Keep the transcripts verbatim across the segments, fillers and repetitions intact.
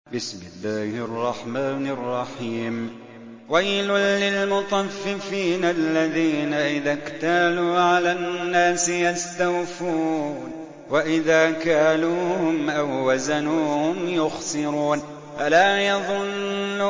بسم الله الرحمن الرحيم. ويل للمطففين الذين إذا اكتالوا على الناس يستوفون وإذا كالوهم أو وزنوهم يخسرون ألا يظن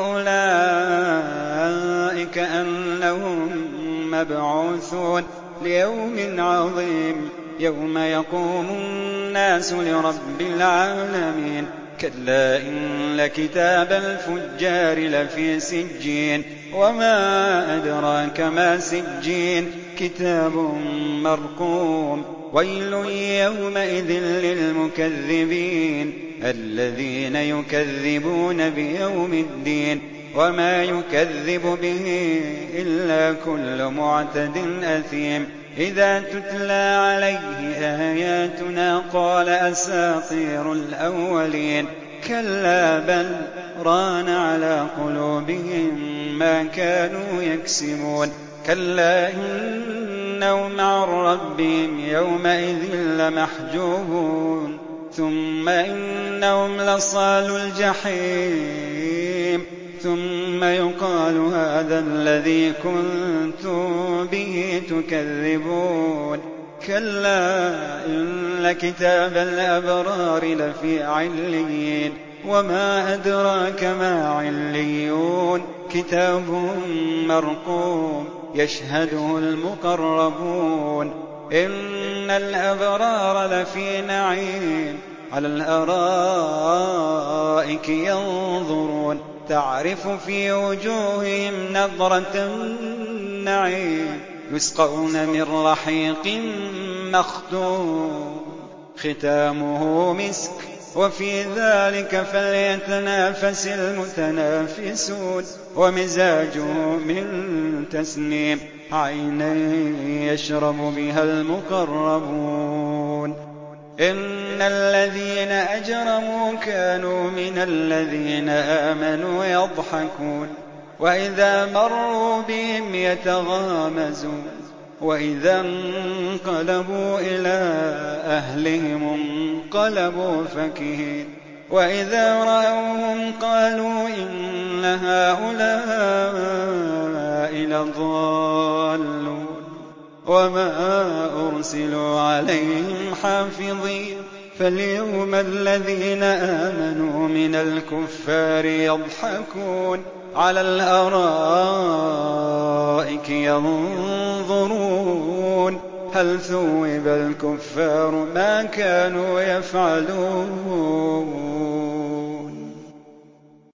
أولئك أنهم مبعوثون ليوم عظيم يوم يقوم الناس لرب العالمين كلا إن كتاب الفجار لفي سجين وما أدراك ما سجين كتاب مرقوم ويل يومئذ للمكذبين الذين يكذبون بيوم الدين وما يكذب به إلا كل معتد أثيم إذا تتلى عليه آياتنا قال أساطير الأولين كلا بل ران على قلوبهم ما كانوا يكسبون كلا إنهم عن ربهم يومئذ لمحجوبون ثم إنهم لصالوا الجحيم ثم يقال هذا الذي كنتم به تكذبون كلا إن كتاب الأبرار لفي عليين وما أدراك ما عليون كتاب مرقوم يشهده المقربون إن الأبرار لفي نعيم على الأرائك ينظرون تعرف في وجوههم نضرة النعيم يسقون من رحيق مختوم ختامه مسك وفي ذلك فليتنافس المتنافسون ومزاجه من تسنيم عينا يشرب بها المقربون إن الذين أجرموا كانوا من الذين آمنوا يضحكون وإذا مروا بهم يتغامزون وإذا انقلبوا إلى أهلهم انقلبوا فكهين وإذا رأوهم قالوا إن هؤلاء لضالون وما أرسلوا عليهم حافظين فاليوم الذين آمنوا من الكفار يضحكون على الأرائك ينظرون هل ثوب الكفار ما كانوا يفعلون